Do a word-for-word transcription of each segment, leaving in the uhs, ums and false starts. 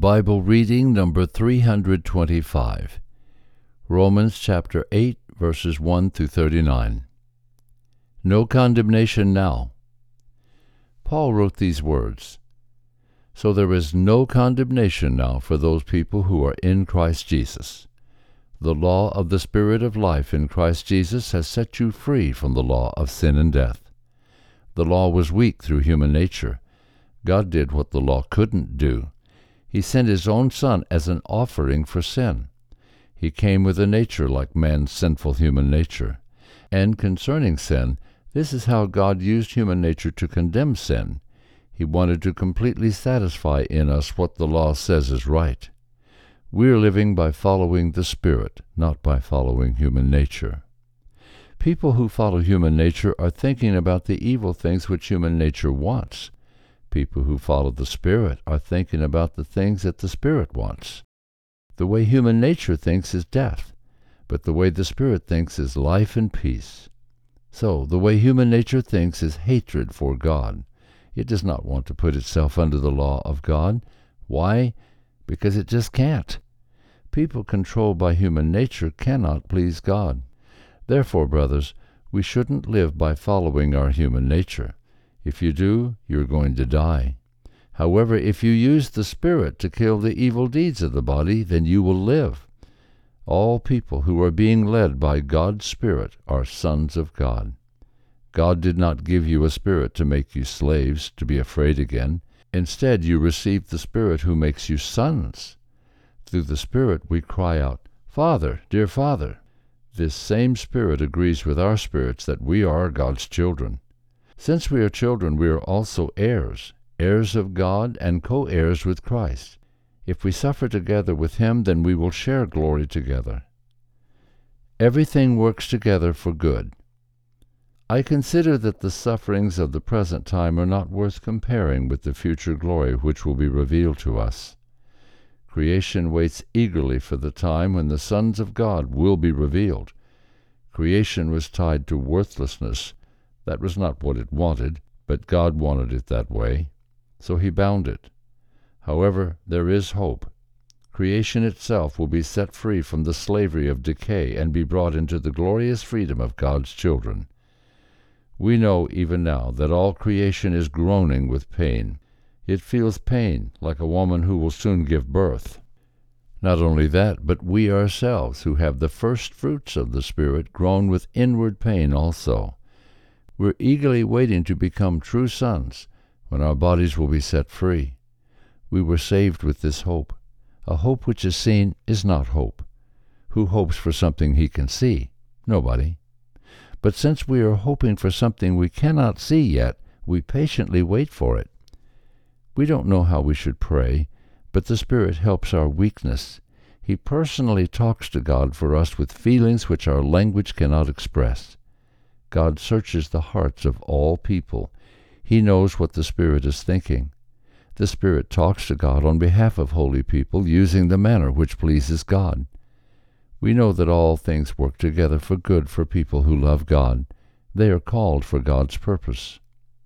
Bible reading number three hundred twenty-five, Romans chapter eight, verses one through thirty-nine. No condemnation now. Paul wrote these words, "So there is no condemnation now for those people who are in Christ Jesus. The law of the Spirit of life in Christ Jesus has set you free from the law of sin and death. The law was weak through human nature. God did what the law couldn't do. He sent his own Son as an offering for sin. He came with a nature like man's sinful human nature. And concerning sin, this is how God used human nature to condemn sin. He wanted to completely satisfy in us what the law says is right. We're living by following the Spirit, not by following human nature. People who follow human nature are thinking about the evil things which human nature wants. People who follow the Spirit are thinking about the things that the Spirit wants. The way human nature thinks is death, but the way the Spirit thinks is life and peace. So, the way human nature thinks is hatred for God. It does not want to put itself under the law of God. Why? Because it just can't. People controlled by human nature cannot please God. Therefore, brothers, we shouldn't live by following our human nature. If you do, you're going to die. However, if you use the Spirit to kill the evil deeds of the body, then you will live. All people who are being led by God's Spirit are sons of God. God did not give you a spirit to make you slaves, to be afraid again. Instead, you received the Spirit who makes you sons. Through the Spirit we cry out, 'Father, dear Father.' This same Spirit agrees with our spirits that we are God's children. Since we are children, we are also heirs, heirs of God and co-heirs with Christ. If we suffer together with him, then we will share glory together. Everything works together for good. I consider that the sufferings of the present time are not worth comparing with the future glory which will be revealed to us. Creation waits eagerly for the time when the sons of God will be revealed. Creation was tied to worthlessness. That was not what it wanted, but God wanted it that way, so he bound it. However, there is hope. Creation itself will be set free from the slavery of decay and be brought into the glorious freedom of God's children. We know even now that all creation is groaning with pain. It feels pain like a woman who will soon give birth. Not only that, but we ourselves, who have the first fruits of the Spirit, groan with inward pain also. We're eagerly waiting to become true sons, when our bodies will be set free. We were saved with this hope. A hope which is seen is not hope. Who hopes for something he can see? Nobody. But since we are hoping for something we cannot see yet, we patiently wait for it. We don't know how we should pray, but the Spirit helps our weakness. He personally talks to God for us with feelings which our language cannot express. God searches the hearts of all people. He knows what the Spirit is thinking. The Spirit talks to God on behalf of holy people using the manner which pleases God. We know that all things work together for good for people who love God. They are called for God's purpose.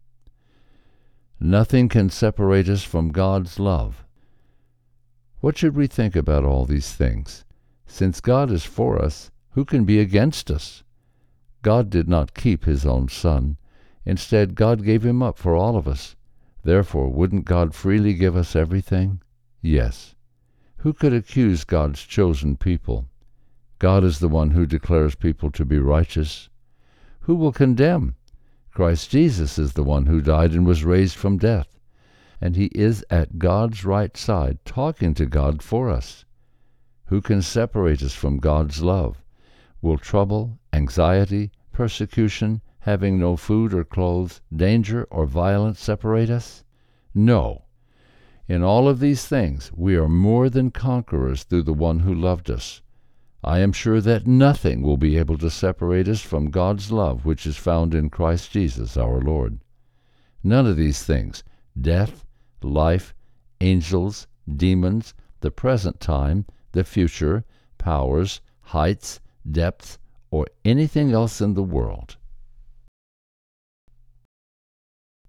Nothing can separate us from God's love. What should we think about all these things? Since God is for us, who can be against us? God did not keep his own Son. Instead, God gave him up for all of us. Therefore, wouldn't God freely give us everything? Yes. Who could accuse God's chosen people? God is the one who declares people to be righteous. Who will condemn? Christ Jesus is the one who died and was raised from death, and he is at God's right side talking to God for us. Who can separate us from God's love? Will trouble, anxiety, persecution, having no food or clothes, danger or violence separate us? No. In all of these things we are more than conquerors through the one who loved us. I am sure that nothing will be able to separate us from God's love which is found in Christ Jesus our Lord. None of these things, death, life, angels, demons, the present time, the future, powers, heights, depths, or anything else in the world,